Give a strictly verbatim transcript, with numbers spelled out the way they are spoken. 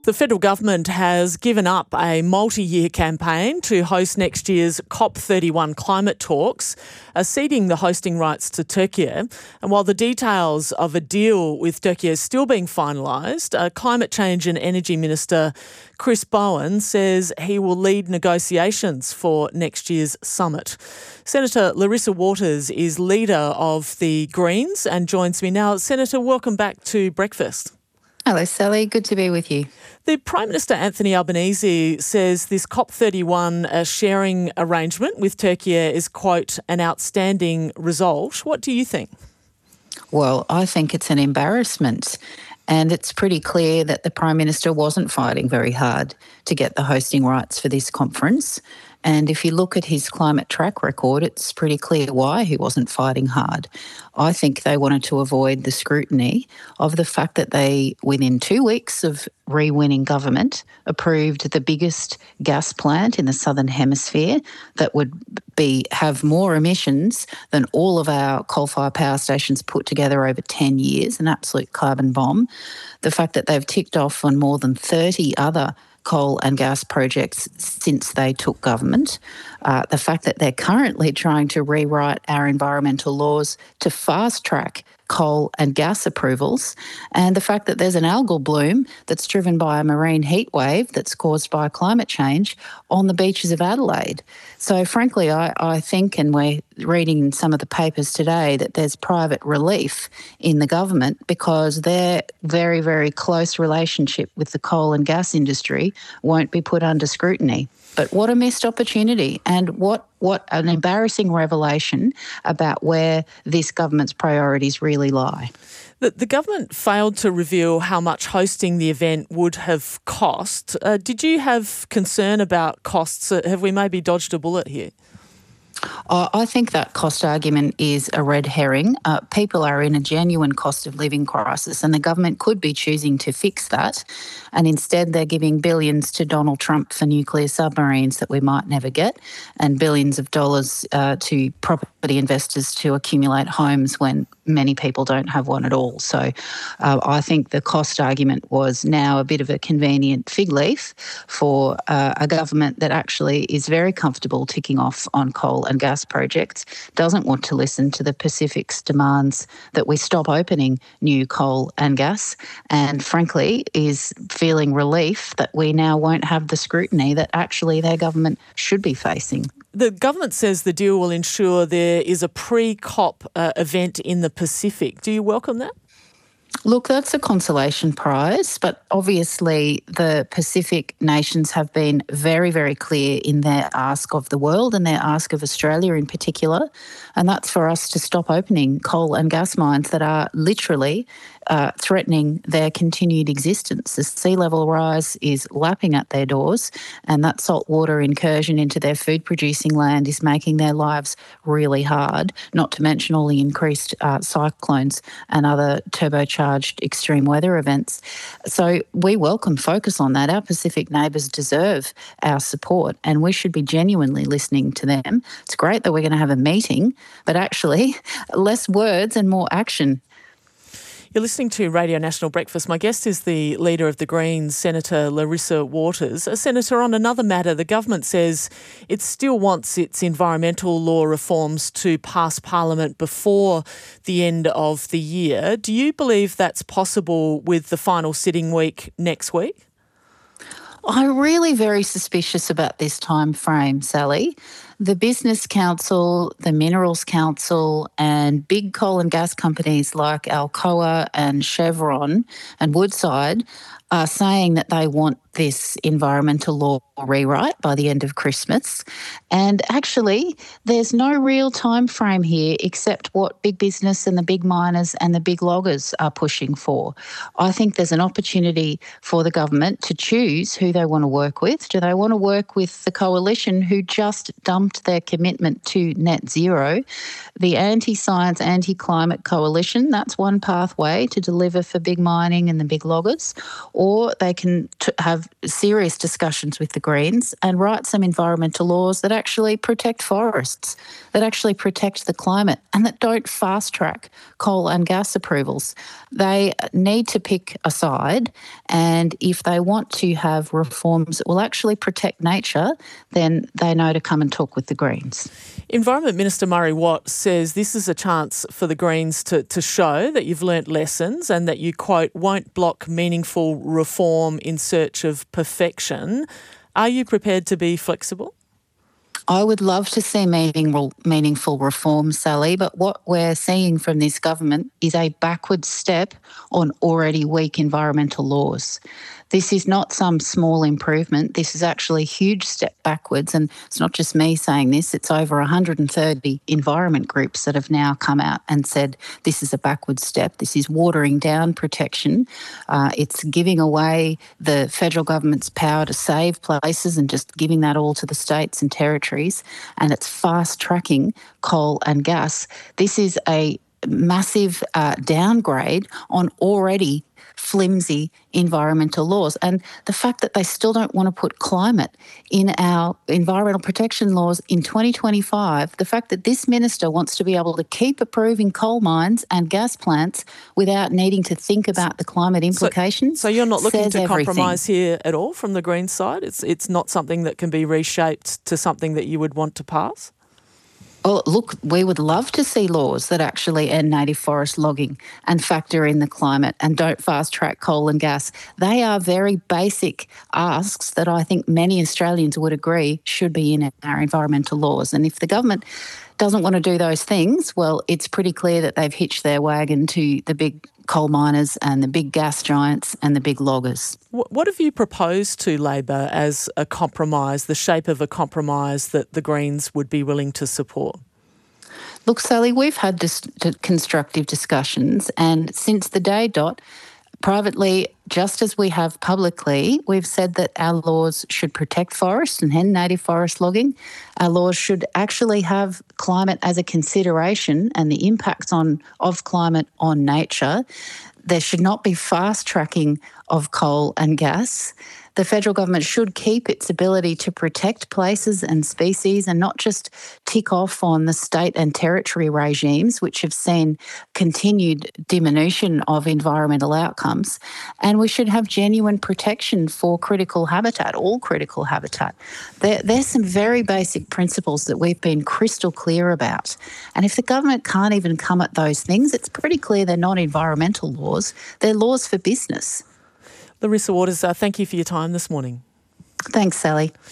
The federal government has given up a multi-year campaign to host next year's COP thirty-one climate talks, uh, ceding the hosting rights to Turkey. And while the details of a deal with Turkey is still being finalised, uh, Climate Change and Energy Minister Chris Bowen says he will lead negotiations for next year's summit. Senator Larissa Waters is leader of the Greens and joins me now. Senator, welcome back to Breakfast. Hello, Sally. Good to be with you. The Prime Minister Anthony Albanese says this COP thirty-one uh, sharing arrangement with Turkey is, quote, an outstanding result. What do you think? Well, I think it's an embarrassment. And it's pretty clear that the Prime Minister wasn't fighting very hard to get the hosting rights for this conference. And if you look at his climate track record, it's pretty clear why he wasn't fighting hard. I think they wanted to avoid the scrutiny of the fact that they, within two weeks of re-winning government, approved the biggest gas plant in the Southern Hemisphere that would be have more emissions than all of our coal-fired power stations put together over ten years, an absolute carbon bomb. The fact that they've ticked off on more than thirty other coal and gas projects since they took government, uh, the fact that they're currently trying to rewrite our environmental laws to fast-track coal and gas approvals, and the fact that there's an algal bloom that's driven by a marine heat wave that's caused by climate change on the beaches of Adelaide. So frankly, I, I think, and we're reading in some of the papers today, that there's private relief in the government because their very, very close relationship with the coal and gas industry won't be put under scrutiny. But what a missed opportunity, and what, what an embarrassing revelation about where this government's priorities really lie. The, the government failed to reveal how much hosting the event would have cost. Uh, did you have concern about costs? Uh, have we maybe dodged a bullet here? Uh, I think that cost argument is a red herring. Uh, people are in a genuine cost of living crisis, and the government could be choosing to fix that. And instead, they're giving billions to Donald Trump for nuclear submarines that we might never get, and billions of dollars uh, to property investors to accumulate homes when many people don't have one at all. So uh, I think the cost argument was now a bit of a convenient fig leaf for uh, a government that actually is very comfortable ticking off on coal and gas projects, doesn't want to listen to the Pacific's demands that we stop opening new coal and gas, and frankly is feeling relief that we now won't have the scrutiny that actually their government should be facing. The government says the deal will ensure there is a pre-COP uh, event in the Pacific. Do you welcome that? Look, that's a consolation prize, but obviously the Pacific nations have been very, very clear in their ask of the world and their ask of Australia in particular, and that's for us to stop opening coal and gas mines that are literally uh, threatening their continued existence. The sea level rise is lapping at their doors, and that saltwater incursion into their food-producing land is making their lives really hard, not to mention all the increased uh, cyclones and other turbocharged extreme weather events. So we welcome focus on that. Our Pacific neighbours deserve our support, and we should be genuinely listening to them. It's great that we're going to have a meeting, but actually less words and more action. You're listening to Radio National Breakfast. My guest is the Leader of the Greens, Senator Larissa Waters. Uh, Senator, on another matter, the government says it still wants its environmental law reforms to pass Parliament before the end of the year. Do you believe that's possible with the final sitting week next week? I'm really very suspicious about this time frame, Sally. The Business Council, the Minerals Council, and big coal and gas companies like Alcoa and Chevron and Woodside are saying that they want this environmental law rewrite by the end of Christmas. And actually, there's no real time frame here except what big business and the big miners and the big loggers are pushing for. I think there's an opportunity for the government to choose who they want to work with. Do they want to work with the coalition who just dumped trumped their commitment to net zero. The Anti-Science, Anti-Climate Coalition, that's one pathway to deliver for big mining and the big loggers. Or they can t- have serious discussions with the Greens and write some environmental laws that actually protect forests, that actually protect the climate, and that don't fast-track coal and gas approvals. They need to pick a side, and if they want to have reforms that will actually protect nature, then they know to come and talk with the Greens. Environment Minister Murray Watt says this is a chance for the Greens to, to show that you've learnt lessons and that you, quote, won't block meaningful reform in search of perfection. Are you prepared to be flexible? I would love to see meaningful, meaningful reform, Sally, but what we're seeing from this government is a backward step on already weak environmental laws. This is not some small improvement. This is actually a huge step backwards, and it's not just me saying this. It's over one hundred thirty environment groups that have now come out and said this is a backward step. This is watering down protection. Uh, it's giving away the federal government's power to save places and just giving that all to the states and territories, and it's fast-tracking coal and gas. This is a massive uh, downgrade on already flimsy environmental laws. And the fact that they still don't want to put climate in our environmental protection laws in twenty twenty-five, the fact that this minister wants to be able to keep approving coal mines and gas plants without needing to think about the climate implications. So, so you're not looking to everything. compromise here at all from the Greens side? It's, it's not something that can be reshaped to something that you would want to pass? Well, look, we would love to see laws that actually end native forest logging and factor in the climate and don't fast-track coal and gas. They are very basic asks that I think many Australians would agree should be in our environmental laws. And if the government doesn't want to do those things, well, it's pretty clear that they've hitched their wagon to the big coal miners and the big gas giants and the big loggers. What have you proposed to Labor as a compromise, the shape of a compromise that the Greens would be willing to support? Look, Sally, we've had dis- constructive discussions, and since the day dot, privately, just as we have publicly, we've said that our laws should protect forests and end native forest logging. Our laws should actually have climate as a consideration and the impacts on of climate on nature. There should not be fast-tracking of coal and gas. The federal government should keep its ability to protect places and species and not just tick off on the state and territory regimes, which have seen continued diminution of environmental outcomes. And we should have genuine protection for critical habitat, all critical habitat. There, there's some very basic principles that we've been crystal clear about. And if the government can't even come at those things, it's pretty clear they're not environmental laws, they're laws for business. Larissa Waters, uh, thank you for your time this morning. Thanks, Sally.